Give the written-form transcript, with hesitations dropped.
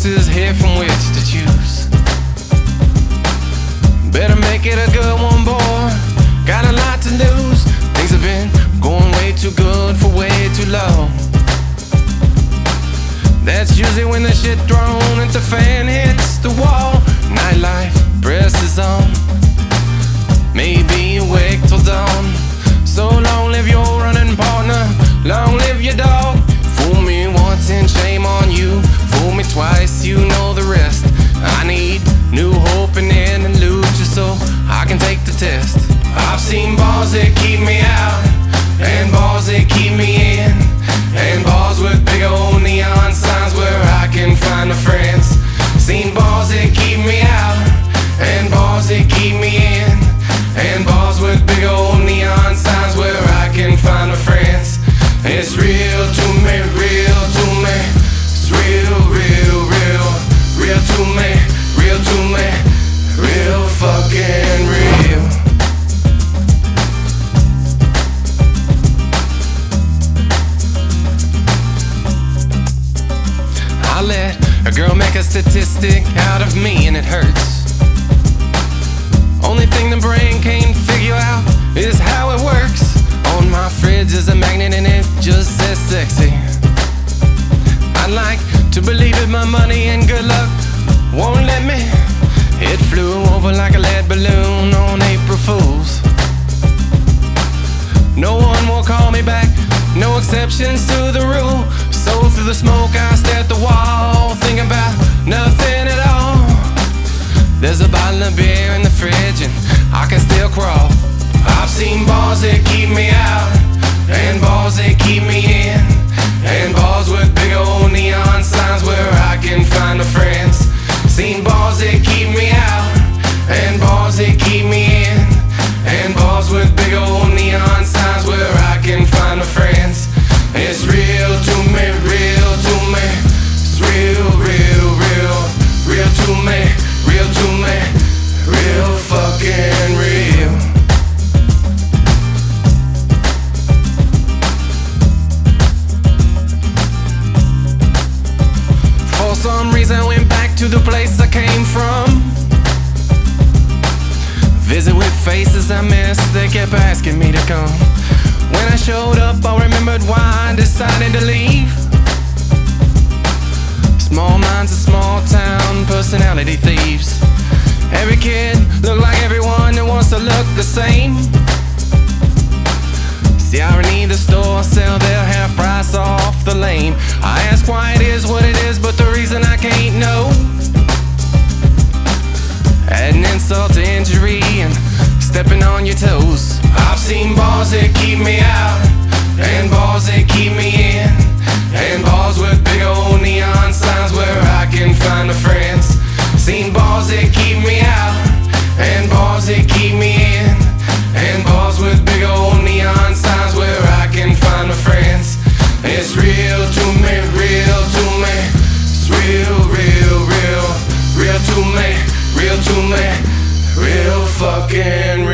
choices here from which to choose. Better make it a good one, boy. Got a lot to lose. Things have been going way too good for way too long. That's usually when the shit thrown at the fan hits the wall. Nightlife presses on. Maybe awake till dawn. So long live your running partner, long live your dog. Fool me once and shame on you. Fool me twice, you know the rest. I need new hope and an illusion so I can take the test. I've seen bars that keep me out, and bars that keep me in, and bars with big old neon signs where I can find my friends. Seen bars that keep me out, and bars that keep me in, and bars with big old neon signs where I can find my friends. It's real to me, real to me. It's real, real, real, real to me, real to me, real fucking real. I let a girl make a statistic out of me and it hurts. Only thing the brain can't figure out is how it works. On my fridge is a magnet and it just says sexy. I'd like to believe it, my money and good luck won't let me. It flew over like a lead balloon on April Fools. No one will call me back, no exceptions to the rule. So through the smoke I stare at the wall, thinking about nothing at all. There's a bottle of beer in the fridge and I can still crawl. I've seen bars that keep me out, and bars that keep me in, and bars with big old neon signs where I can find my friends. Seen bars that keep me out, and bars that keep me in, and bars with big old neon signs where I can find my friends. It's real to me, real to me. It's real, real, real, real to me, real to me, real fucking real. For some reason I went back to the place I came from. Visit with faces I missed, they kept asking me to come. When I showed up I remembered why I decided to leave. Small minds of small town personality thieves. Every kid look like everyone that wants to look the same. See, irony, the store sell their half price off the lame. I ask why it is what it is, but the reason I can't know. Adding insult to injury and stepping on your toes. I've seen bars that keep me out, and bars that keep me in, and bars with big old neon signs where I can find my friends. Seen bars that keep me out, and bars that keep me in, and bars with big old neon signs where I can find my friends. It's real to me, real to me. It's real, real, real, real to me, real to me, real fucking real.